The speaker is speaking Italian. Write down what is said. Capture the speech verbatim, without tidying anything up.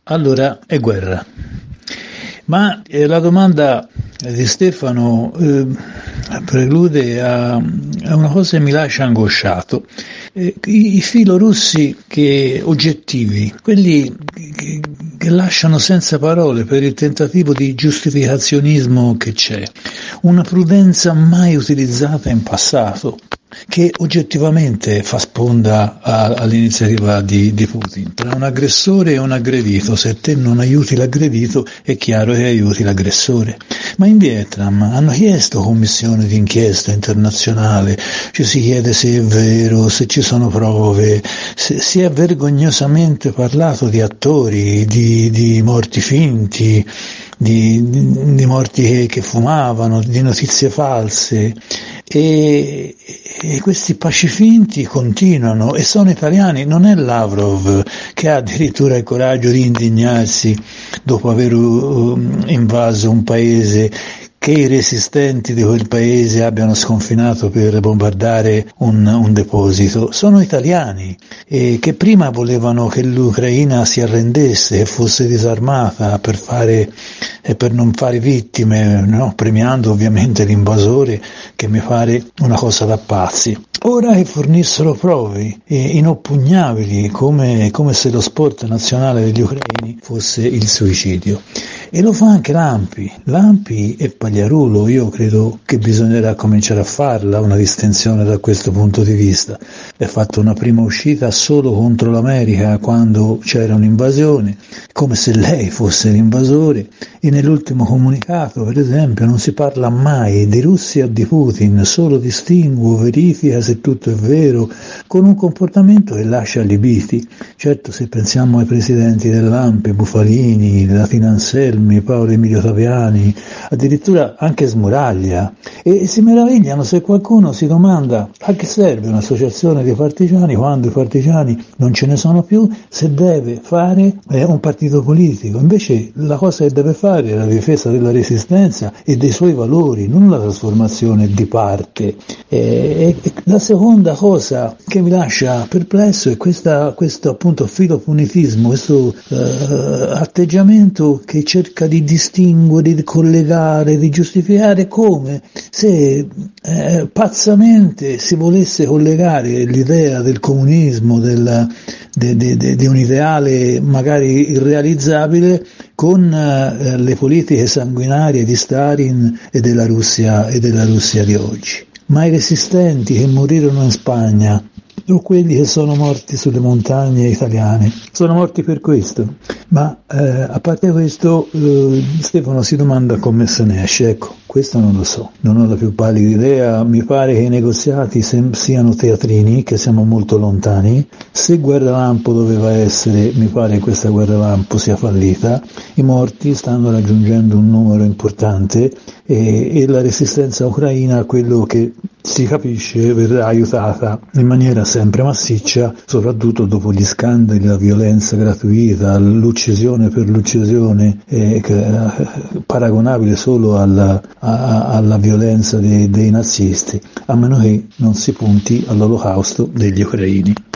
allora è guerra. Ma eh, la domanda di Stefano eh, prelude a, a una cosa che mi lascia angosciato. Eh, i, I filorussi che oggettivi, quelli che, che lasciano senza parole per il tentativo di giustificazionismo che c'è, una prudenza mai utilizzata in passato, che oggettivamente fa sponda a, all'iniziativa di, di Putin. Tra un aggressore e un aggredito, se te non aiuti l'aggredito è chiaro che aiuti l'aggressore. Ma in Vietnam hanno chiesto commissione di inchiesta internazionale, ci si chiede se è vero, se ci sono prove, se, si è vergognosamente parlato di attori, di, di morti finti, di, di, di morti che, che fumavano, di notizie false. E, e questi pacifinti continuano e sono italiani, non è Lavrov che ha addirittura il coraggio di indignarsi dopo aver uh, invaso un paese, che i resistenti di quel paese abbiano sconfinato per bombardare un, un deposito. Sono italiani e che prima volevano che l'Ucraina si arrendesse, che fosse disarmata per fare e per non fare vittime, no? Premiando ovviamente l'invasore, che mi pare una cosa da pazzi. Ora che fornissero prove inoppugnabili, come, come se lo sport nazionale degli ucraini fosse il suicidio. E lo fa anche Lampi. Lampi e Pagliarulo, io credo che bisognerà cominciare a farla una distinzione da questo punto di vista. È fatta una prima uscita solo contro l'America quando c'era un'invasione, come se lei fosse l'invasore, e nell'ultimo comunicato, per esempio, non si parla mai di Russia o di Putin, solo distinguo, verifica se tutto è vero, con un comportamento che lascia allibiti. Certo, se pensiamo ai presidenti dell'Ampi, Bufalini, della Finanselmi, Paolo Emilio Taviani, addirittura anche Smuraglia, e si meravigliano se qualcuno si domanda a che serve un'associazione di partigiani quando i partigiani non ce ne sono più, se deve fare eh, un partito politico. Invece la cosa che deve fare è la difesa della resistenza e dei suoi valori, non la trasformazione di parte. E, e la seconda cosa che mi lascia perplesso è questa, questo appunto filopunitismo, questo eh, atteggiamento che cerca di distinguere, di collegare, di giustificare, come se eh, pazzamente si volesse collegare l'idea del comunismo, del, de, de, de, di un ideale magari irrealizzabile, con eh, le politiche sanguinarie di Stalin e della Russia e della Russia di oggi. Ma i resistenti che morirono in Spagna, o quelli che sono morti sulle montagne italiane, sono morti per questo. Ma eh, a parte questo, eh, Stefano si domanda come se ne esce. Ecco, questo non lo so, non ho la più pallida idea. Mi pare che i negoziati sem- siano teatrini, che siamo molto lontani. Se guerra lampo doveva essere, mi pare che questa guerra lampo sia fallita. I morti stanno raggiungendo un numero importante e, e la resistenza ucraina, quello che si capisce, verrà aiutata in maniera sempre massiccia, soprattutto dopo gli scandali, la violenza gratuita, l'uccisione per l'uccisione, eh, che, eh, paragonabile solo alla, a, alla violenza dei, dei nazisti, a meno che non si punti all'olocausto degli ucraini.